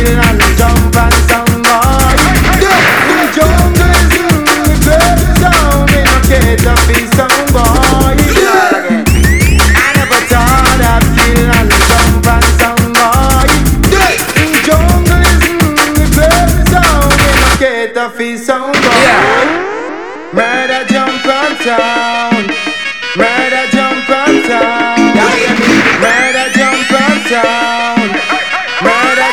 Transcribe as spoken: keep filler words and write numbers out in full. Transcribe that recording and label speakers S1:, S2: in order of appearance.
S1: kill and jump and some boy. The jungle is in the crazy sound. Me no care to be some boy. I never thought I'd kill and jump and some boy. The jungle is in the crazy sound. Me no care to be some boy. Murder jump and talk.